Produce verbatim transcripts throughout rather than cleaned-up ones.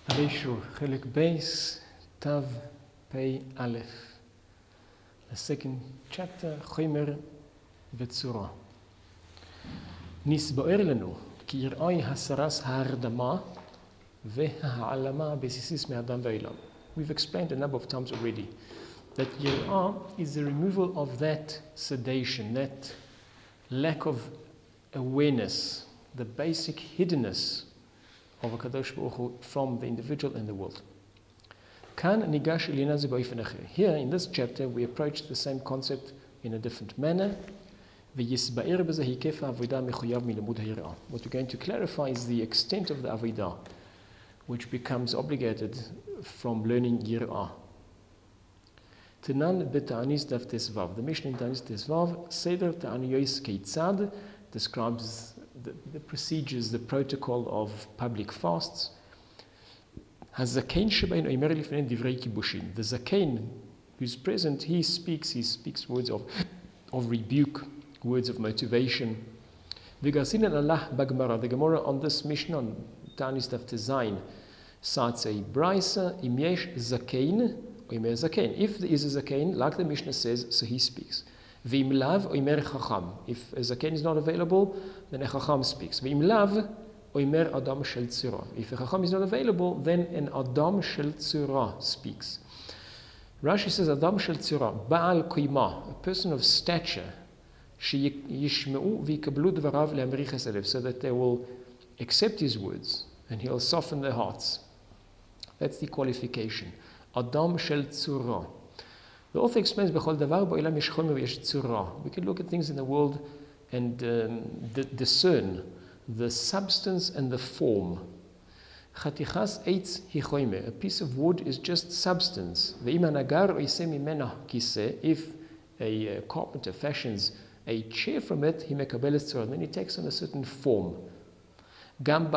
Aleishu, Chelik Beis, Tav Pei Aleph. The second chapter, Chomer Vetzura. Nis bo'er lanu, ki yir'ai hasaras ha'ardama ve'ha'alama besisis me'adam ve'olam. We've explained a number of times already that yir'ah is the removal of that sedation, that lack of awareness, the basic hiddenness of HaKadosh Baruch Hu from the individual and the world. Here in this chapter we approach the same concept in a different manner. What we're going to clarify is the extent of the avodah which becomes obligated from learning Yir'ah. Tanan b'ta'anis daf tesvav. The Mishnah in Ta'anis tesvav, Seder ta'aniyos keitzad, describes the, the procedures, the protocol of public fasts. HaZakein shebein oimer lifnei divrei kibushin. The Zakein who's present, he speaks, he speaks words of, of rebuke, words of motivation. V'gasinan Allah b'Gemara. The Gemara on this Mishnah, on Ta'anis daf tezayin, cites a brisa, im yesh Zakein, oimer Zakein. If there is a Zakein, like the Mishnah says, so he speaks. V'im lav oimer chacham. If a Zakein is not available, then a chacham speaks. V'im lav oimer adam shel tzura. If a chacham is not available, then an adam shel tzura speaks. Rashi says adam shel tzura, ba'al koima, a person of stature, sheyishmeu v'yikablu dvarav le'amri chesed, so that they will accept his words and he'll soften their hearts. That's the qualification. Adam shel tzura. The author explains, we can look at things in the world and um, d- discern the substance and the form. A piece of wood is just substance. If a uh, carpenter fashions a chair from it, he then he takes on a certain form. In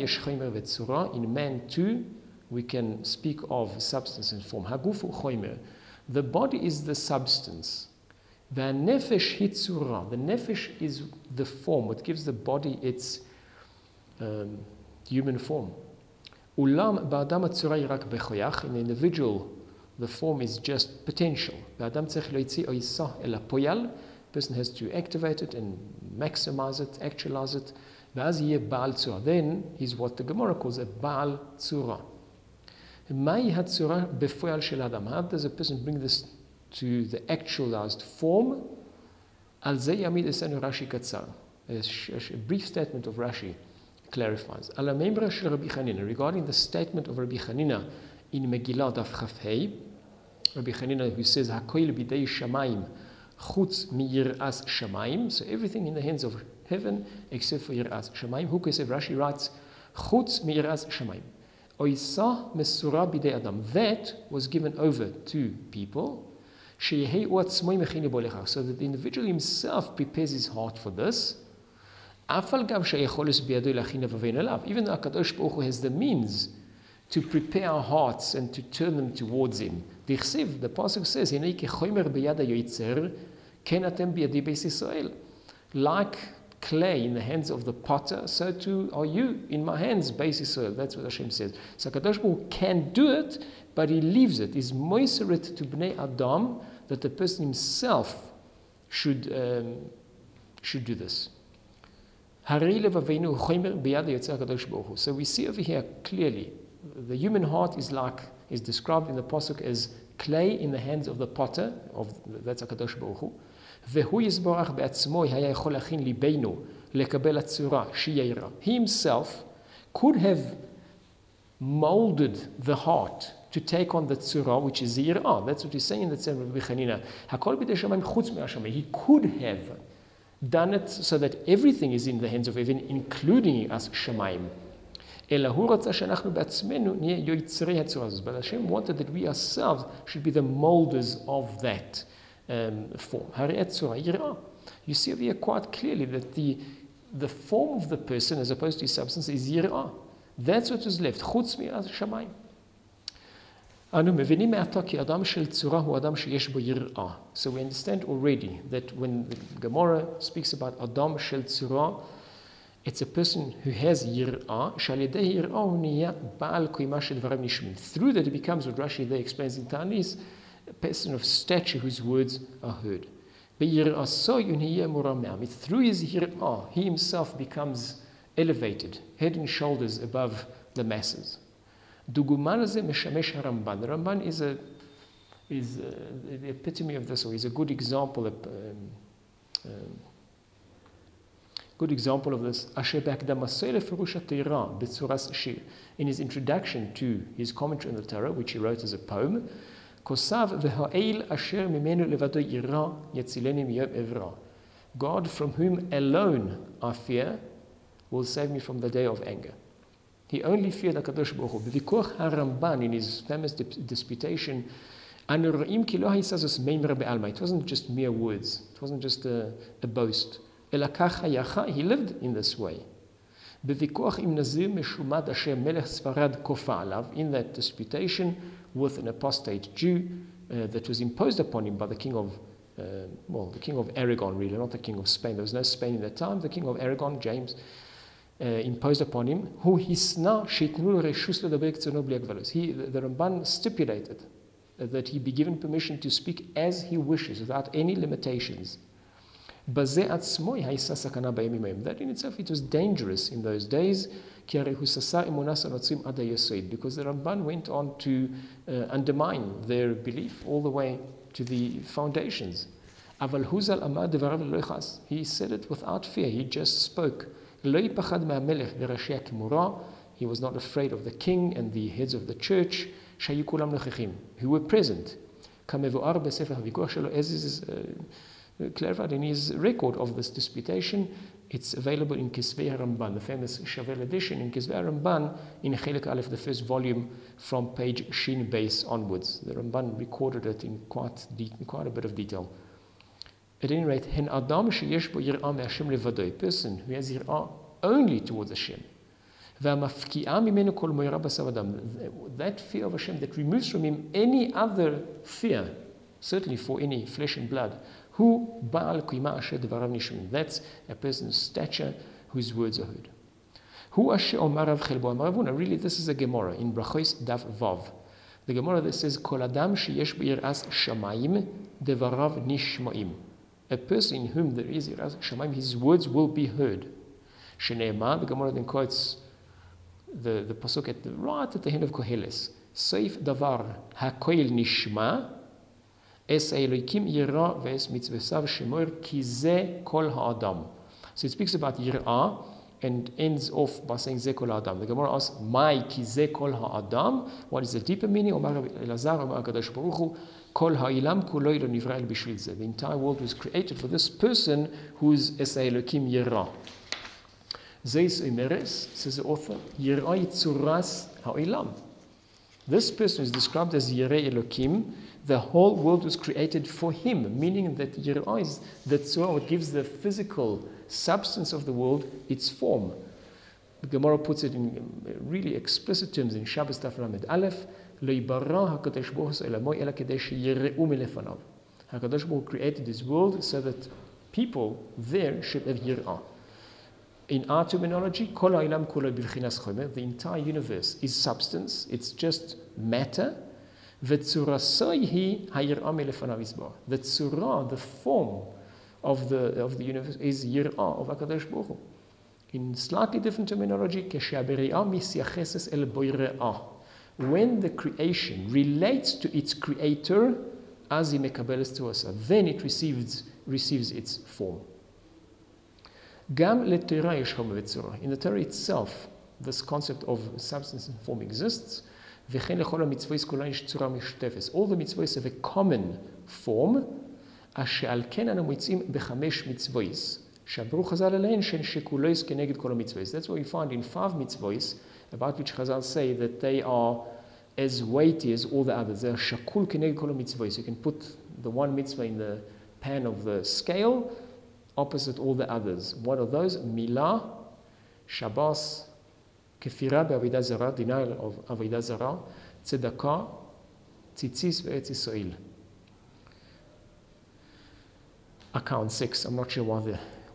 man too, we can speak of substance and form. The body is the substance. The nefesh hitzura. The nefesh is the form. What gives the body its um, human form. Ulam ba'adam hatzura yirak bechoyach. In the individual, the form is just potential. Ba'adam tzarich loitzi oisa el hapoyal. Person has to activate it and maximize it, actualize it. V'az yeh ba'al tzura. Then he's what the Gemara calls a ba'al tzura. How does a person bring this to the actualized form? A brief statement of Rashi clarifies. Regarding the statement of Rabbi Chanina in Megillah Daf Chaf Hei, Rabbi Chanina who says, Hakoil bidei shamayim chutz mi yir'as shamayim, so everything in the hands of heaven except for yir'as shamayim. Who says, Rashi writes, chutz mi yir'as shamayim. That was given over to people so that the individual himself prepares his heart for this. Even though HaKadosh Baruch Hu has the means to prepare our hearts and to turn them towards him. The Pasuk says, like clay in the hands of the potter, so too are you in my hands, Beis Yisrael. That's what Hashem says. So HaKadosh Baruch Hu can do it, but he leaves it. He's moiseret to Bnei Adam that the person himself should um, should do this. So we see over here clearly, the human heart is like is described in the pasuk as clay in the hands of the potter. Of that's HaKadosh Baruch Hu. He himself could have molded the heart to take on the tzura, which is the yir'ah. That's what he's saying in the Tzemach Rabbi Chanina. He could have done it so that everything is in the hands of heaven, including us shamayim. But Hashem wanted that we ourselves should be the molders of that Um, form. You see over here quite clearly that the, the form of the person as opposed to his substance is yir'ah. That's what was left. Chutz mi'az shamayim. So we understand already that when the Gemara speaks about Adam shel tzura, It's a person who has yir'ah, shalidei yir'ah niya ba'al koimash dvarav nishmin. Through that, it becomes what Rashi there explains in Tanis, a person of stature whose words are heard. Through his yir'ah, he himself becomes elevated, head and shoulders above the masses. Duguman ze meshamesh Ramban. The Ramban is a is a, the epitome of this, or is a good example of. Um, um, Good example of this, in his introduction to his commentary on the Torah, which he wrote as a poem, God, from whom alone I fear, will save me from the day of anger. He only feared HaKadosh Baruch Hu. B'vikoch HaRamban, in his famous disputation, it wasn't just mere words, it wasn't just a, a boast. He lived in this way. In that disputation with an apostate Jew uh, that was imposed upon him by the king of, uh, well, the king of Aragon, really, not the king of Spain. There was no Spain in that time. The king of Aragon, James, uh, imposed upon him, who hisna sheitnu reshus ledabek tzonu bli agvalos. He, the, the Ramban stipulated that he be given permission to speak as he wishes, without any limitations. That in itself, it was dangerous in those days, because the Ramban went on to uh, undermine their belief all the way to the foundations. He said it without fear, he just spoke. He was not afraid of the king and the heads of the church, who were present. As is uh, clarified in his record of this disputation. It's available in Kisvei HaRamban, the famous Shavel edition in Kisvei HaRamban, in Chelik Aleph, the first volume, from page Shin Beis onwards. The Ramban recorded it in quite, de- in quite a bit of detail. At any rate, Hen Adam sheyesh bo yir'ah me'Hashem levado, a person who has yir'ah only towards Hashem. Ve'amafki'ah mimenu kol mo'ira basav adam, that fear of Hashem that removes from him any other fear, certainly for any flesh and blood. Who Baal Kuima Asher Devarav Nishmin. That's a person's stature whose words are heard. Who Asher Omarav Chelbo Amaravuna. Really, this is a Gemara in Brachos Daf Vav. The Gemara that says, Kol Adam Sheyesh B'Yiras Shamayim Devarav Nishmaim. A person in whom there is Yiras Shamayim, his words will be heard. Shneimah, the Gemara then quotes the, the pasuk at the, right at the end of Koheles. Seif Davar HaKoil Nishma. Es Elokim Yira Ves Mitzvesav Shemor Kize Kol Ha'adam. So it speaks about Yir'ah and ends off by saying Ze Kol Ha'adam. The Gemara asks, Mai Kize Kol Ha'adam? What is the deeper meaning? Omar Elazar, Omar Kadosh Baruch Hu, Kol Ha'ilam Kuloi Lo Nivra El Bishvil Ze. The entire world was created for this person who is Es Elokim Yira. Zeis Emeres, says the author, Yir'ah Yitzuras Ha'ilam. This person is described as Yirei Elokim. The whole world was created for him, meaning that Yir'ah is the tzura, what gives the physical substance of the world its form. The Gemara puts it in really explicit terms in Shabbos Daf Lamed Aleph, Lo yibara HaKadosh Baruch Hu elamoy ela kedei sheyire'u milefanav. HaKadosh Baruch Hu created this world so that people there should have Yir'ah. In our terminology, Kol ha'olam kulo b'bchinas chomer, the entire universe is substance, it's just matter. The tzura, the form of the of the universe is yir'ah of HaKadosh Baruch Hu. In slightly different terminology, when the creation relates to its creator, then it receives receives its form. In the Torah itself, this concept of substance and form exists. All the mitzvahs have a common form. That's why we find in five mitzvahs about which Chazal say that they are as weighty as all the others. They are shakul keneged kol mitzvahs. You can put the one mitzvah in the pan of the scale opposite all the others. What are those? Milah, Shabbos, Kefirah be'avodah zarah, denial of avodah zarah, tzedakah, tzitzis ve'etz Yisrael. I count six. I'm not sure why the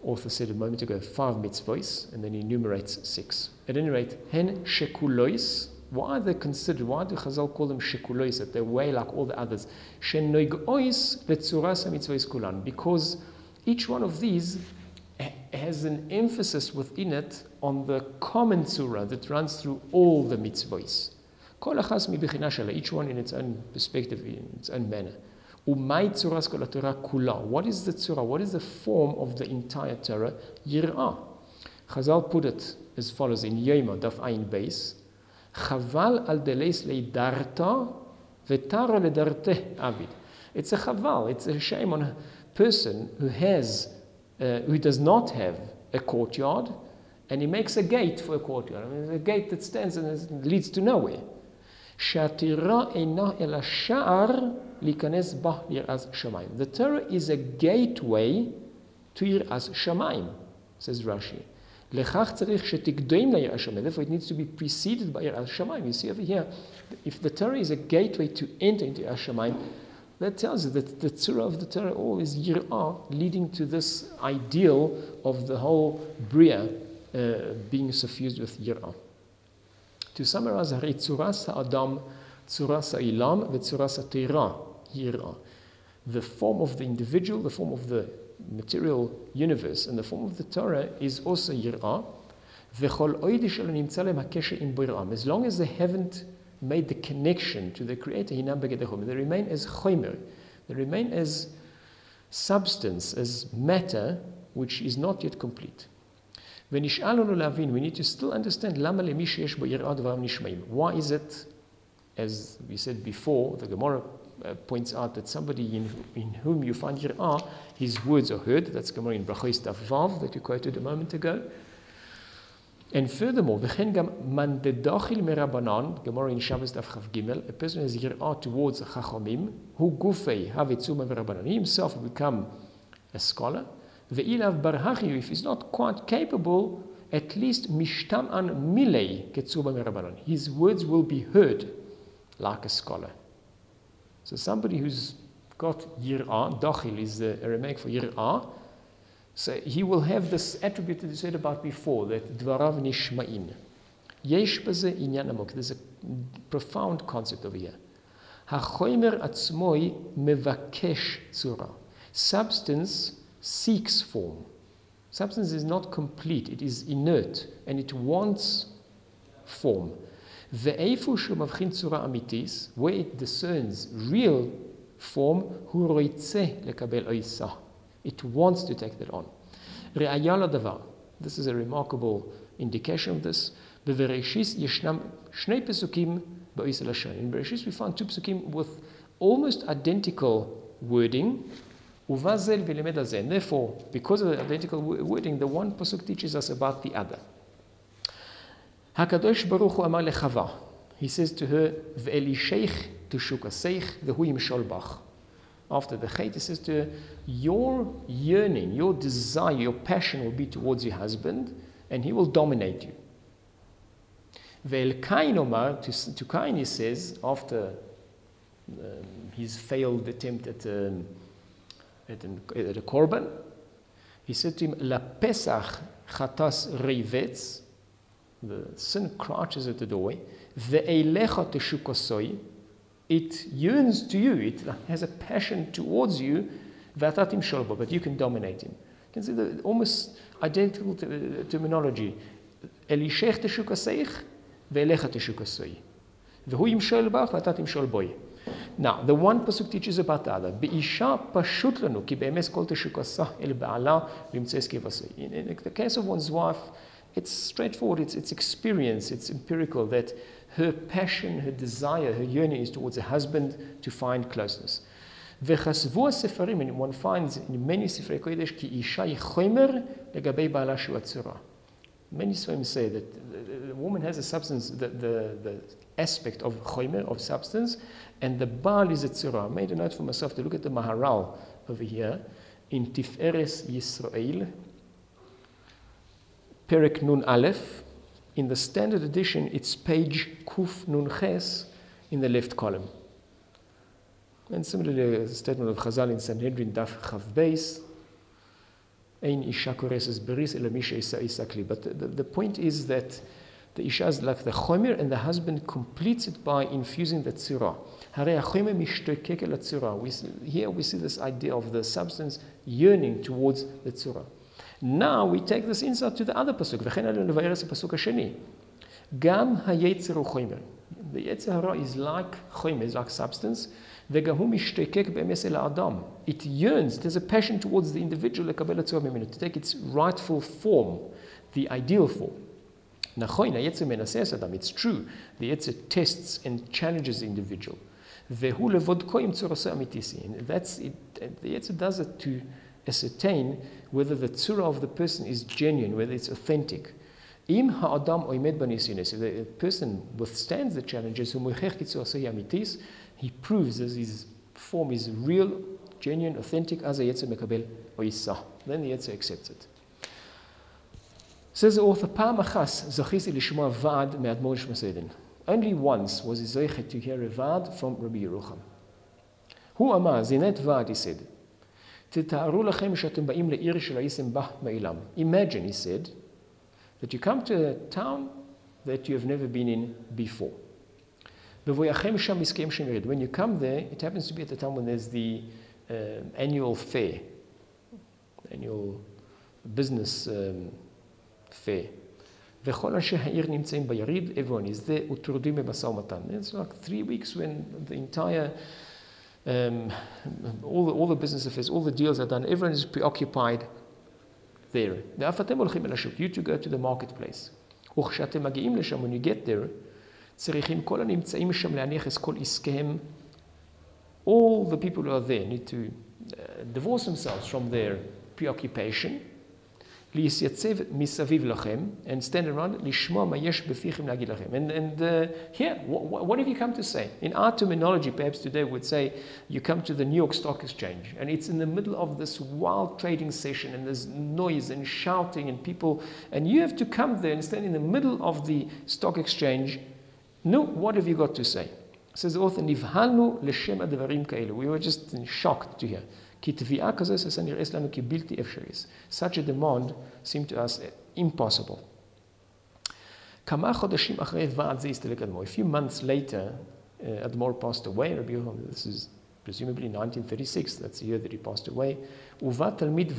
author said a moment ago, five mitzvahs, and then he enumerates six. At any rate, hen shekulois. Why are they considered? Why do Chazal call them shekulois? That they're way like all the others. Shenoigois letzuras mitzvahs kulan. Because each one of these has an emphasis within it on the common surah that runs through all the mitzvahs. Kol achas mibechina shela, each one in its own perspective, in its own manner. Umay tzuras kol Torah kula. What is the tzurah? What is the form of the entire Torah? Yir'ah. Chazal put it as follows in Yoma Daf Ayin Beis. Chaval al deles leidarta vetaro ledarte avid. It's a chaval. It's a shame on a person who has, uh, who does not have a courtyard, and he makes a gate for a courtyard. I mean, a gate that stands and leads to nowhere. Shatira eina el sha'ar likanes bah yiras shamayim. The Torah is a gateway to yiras shamayim, says Rashi. Lechach tzarich shetikdoim la yiras shamayim. Therefore, it needs to be preceded by yiras shamayim. You see over here, if the Torah is a gateway to enter into yiras shamayim, that tells you that the tzura of the Torah all is yir'ah, leading to this ideal of the whole bria uh, being suffused with yir'ah. To summarize, hari tzuras ha'adam, tzuras ha'ilam, v'tzuras ha'teira, yir'ah. The form of the individual, the form of the material universe, and the form of the Torah is also yir'ah. V'chol oidi shelo nimtza lehem hakesher im bor'am. As long as they haven't made the connection to the Creator, hinam begedei chomer. They remain as chomer. They remain as substance, as matter, which is not yet complete. We need to still understand why is it, as we said before, the Gemara uh, points out that somebody in, in whom you find yir'ah, his words are heard. That's Gemara in Brachos Daf Vav that you quoted a moment ago. And furthermore, man dedachil merabanan, Gemara in Shabbos Daf Chav Gimel, a person has yir'ah towards chachamim, hu gufei havitzuma verabanan. He himself will become a scholar. Ve'ilav barhachi, if he's not quite capable, at least mishtam'an milei ketzuma merabanan. His words will be heard like a scholar. So somebody who's got yir'ah, dachil is the Aramaic for yir'ah, so he will have this attribute that you said about before, that dvarav nishma'in. Yesh baze inyan amok. There's a profound concept over here. Hachoimer atzmoi mevakesh tzura. Substance seeks form. Substance is not complete, it is inert, and it wants form. Ve'efu shemavchin tzura amitis, where it discerns real form, hu roitzeh lekabel oisah. It wants to take that on. Re'ayala davar. This is a remarkable indication of this. Bevereshis yeshnam shnei pesukim ba'isel hashem. In Bereshis we found two pesukim with almost identical wording. Uvazel v'lemed hazeh. And therefore, because of the identical wording, the one pasuk teaches us about the other. Hakadosh Baruch Hu amar lechava. He says to her, V'elisheich tushukaseich v'hu yimshol bach. After the chait, he says to her, your yearning, your desire, your passion will be towards your husband, and he will dominate you. Ve'el Kain omar, to, to Kain he says, after um, his failed attempt at, um, at, an, at a korban, he said to him, La pesach chatas reivetz, the sin crouches at the doorway, ve'eilecha teshukosoi, it yearns to you, it has a passion towards you, v'atatim sholbo, but you can dominate him. You can see the almost identical t- terminology. Elishech teshukaseich, ve'elecha teshukosoi. V'hu yimshol bach, v'atatim sholboi. Now, the one pasuk teaches about the other. Be'isha pashut lanu, ki be'emes kol teshukasah el ba'ala limtzes kevasei. In the case of one's wife, it's straightforward, it's, it's experience, it's empirical, that her passion, her desire, her yearning is towards a husband to find closeness. V'chasvu sefarim, and one finds in many Sifrei Kodesh, ki isha yichomer legabei ba'ala shu atzura. Many Sifrim say that the woman has a substance, the, the, the aspect of chomer, of substance, and the baal is a tzura. I made a note for myself to look at the Maharal over here in Tiferes Yisrael, Perek Nun Aleph. In the standard edition, it's page Kuf Nun Ches in the left column. And similarly, a statement of Chazal in Sanhedrin Daf Chav Beis, Ein isha koreses beris ela misha isa isakli. But the, the, the point is that the isha is like the chomer, and the husband completes it by infusing the tzura. Harei hachomer mishtokek el tzura. Here we see this idea of the substance yearning towards the tzura. Now we take this insight to the other pasuk. V'chen alenu levayer es pasuk hasheni. Gam hayetzer hu chomer. The yetzer hara is like chomer, is like substance. It yearns, there's a passion towards the individual to take its rightful form, the ideal form. It's true, the Yetzer tests and challenges the individual. And that's it, the Yetzer does it to ascertain whether the tzura of the person is genuine, whether it's authentic. If the person withstands the challenges, he proves that his form is real, genuine, authentic, as a Yetzer mekabel oisa. Then the Yetzer accepts it. Says the author, only once was he zoichet to hear a vad from Rabbi Yerucham. Hu amaz, in that vad he said, imagine, he said, that you come to a town that you have never been in before. When you come there, it happens to be at the time when there's the uh, annual fair, annual business um, fair. Everyone is there. It's like three weeks when the entire, um, all, the, all the business affairs, all the deals are done. Everyone is preoccupied there. You to go to the marketplace. When you get there, all the people who are there need to uh, divorce themselves from their preoccupation and stand around and, and uh, here, what, what have you come to say? In our terminology, perhaps today we would say you come to the New York Stock Exchange and it's in the middle of this wild trading session and there's noise and shouting and people, and you have to come there and stand in the middle of the stock exchange. No, what have you got to say? Says the author, we were just shocked to hear. Such a demand seemed to us impossible. A few months later, uh, Admor passed away. Rabbi Yerucham, this is presumably nineteen thirty-six, that's the year that he passed away. An old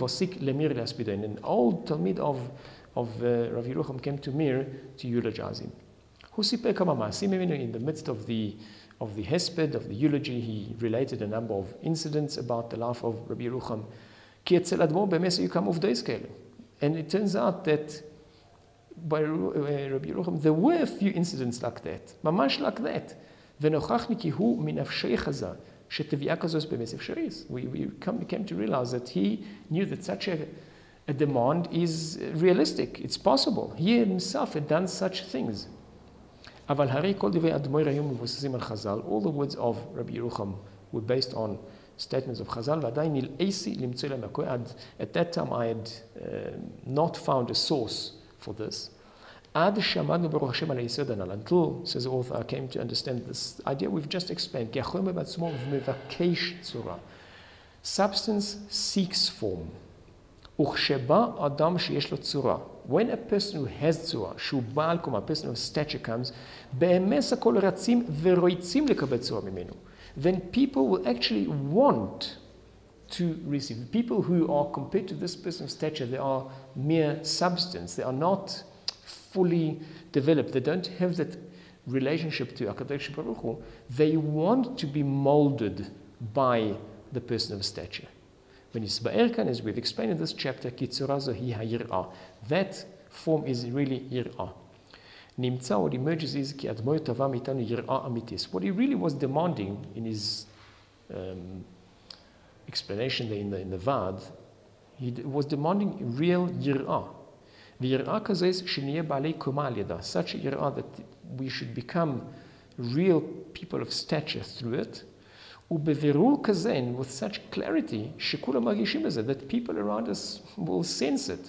Talmid of, of uh, Rabbi Yerucham came to Mir to eulogize him. In the midst of the of the hesped, of the eulogy, he related a number of incidents about the life of Rabbi Yerucham. And it turns out that by Rabbi Yerucham, there were a few incidents like that, mamash like that. We, we come, came to realize that he knew that such a, a demand is realistic, it's possible. He himself had done such things. All the words of Rabbi Yerucham were based on statements of Chazal. At that time, I had uh, not found a source for this. Until, says the author, I came to understand this idea we've just explained. Substance seeks form. When a person who has tzura, שהוא בעל קומה, a person of stature comes, באמת הכל רצים ורויצים לקבל צורה ממנו. Then people will actually want to receive. People who are compared to this person of stature, they are mere substance. They are not fully developed. They don't have that relationship to HaKadosh Baruch Hu. They want to be molded by the person of stature. When Yisba'er kan, as we've explained in this chapter, that form is really yir'ah. Nimtza, what emerges is ki admor tava mitanu yir'ah amitis. What he really was demanding in his um, explanation there in the, in the Vad, he was demanding real yir'ah. V'yir'ah kazes sheniyeh ba'alei koma al yada. Such a yir'ah that we should become real people of stature through it. With such clarity that people around us will sense it.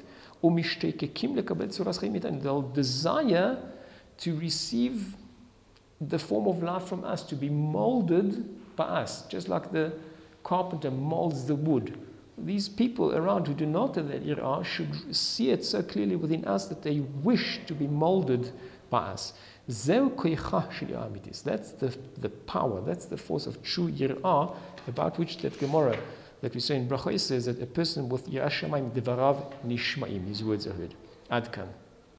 And they'll desire to receive the form of life from us, to be molded by us, just like the carpenter molds the wood these people around who do not have that yirah should see it so clearly within us that they wish to be molded by us. That's the, the power, that's the force of true yirah, about which that Gemara that we say in Brachos says that a person with yirah shamayim devarav nishmaim, his words are heard. Adkan.